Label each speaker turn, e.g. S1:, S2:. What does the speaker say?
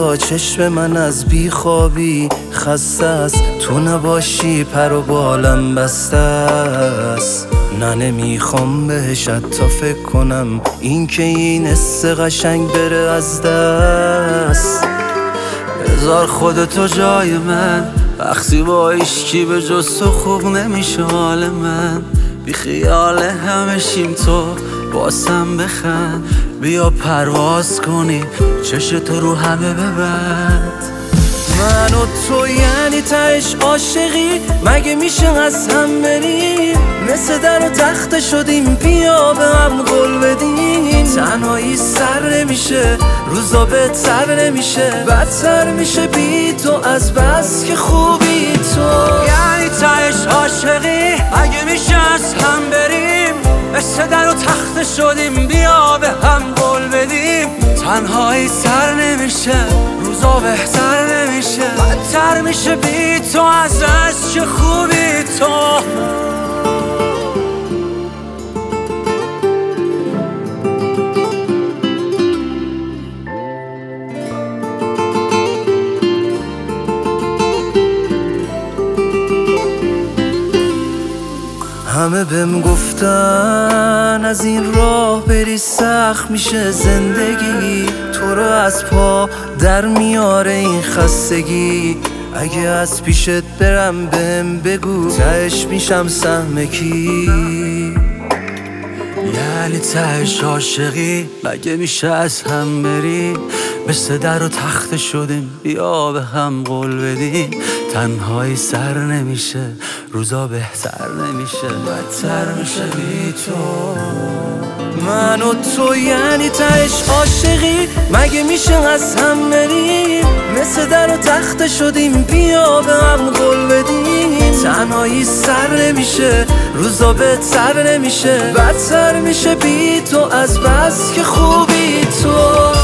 S1: خدا چشم من از بیخوابی خسته است، تو نباشی پر و بالم بسته است. نه نمیخوام بهش حتی فکر کنم، این که این حس قشنگ بره از دست. بذار خودتو جای من، وقتی با عشقی به جز تو خوب نمیشه حال من. بی خیال همه شیم تو باسم بخند، بیا پرواز کنی چشتو رو همه ببند. من و تو یعنی تهش عاشقی، مگه میشه از هم بریم؟ مثل در و تخته شدیم، بیا به هم قول بدیم. تنهایی سر نمیشه، روزا بهتر نمیشه، بدتر میشه بی تو از بس که خوبی تو.
S2: یعنی تهش عاشقی، مگه میشه از هم بریم؟ مثل در و تخته شدیم، بیا به هم قول بدیم. تنهایی سر نمیشه، روزا بهتر نمیشه، بدتر میشه بی تو از چه خوبی تو.
S1: همه بهم گفتن از این راه بری سخت میشه زندگی، تو رو از پا در میاره این خستگی. اگه از پیشت برم بهم بگو، تهش میشم سهم کی؟
S2: یعنی تهش عاشقی، مگه میشه از هم بریم؟ مثل در و تخته شدیم، بیا به هم قول بدیم. تنهایی سر نمیشه، روزا بهتر نمیشه، بدتر میشه بی تو.
S1: من و تو یعنی تهش عاشقی، مگه میشه از هم بریم؟ مثل در و تخته شدیم، بیا به هم قول بدیم. تنهایی سر نمیشه، روزا بهتر نمیشه، بدتر میشه بی تو از بس که خوبی تو.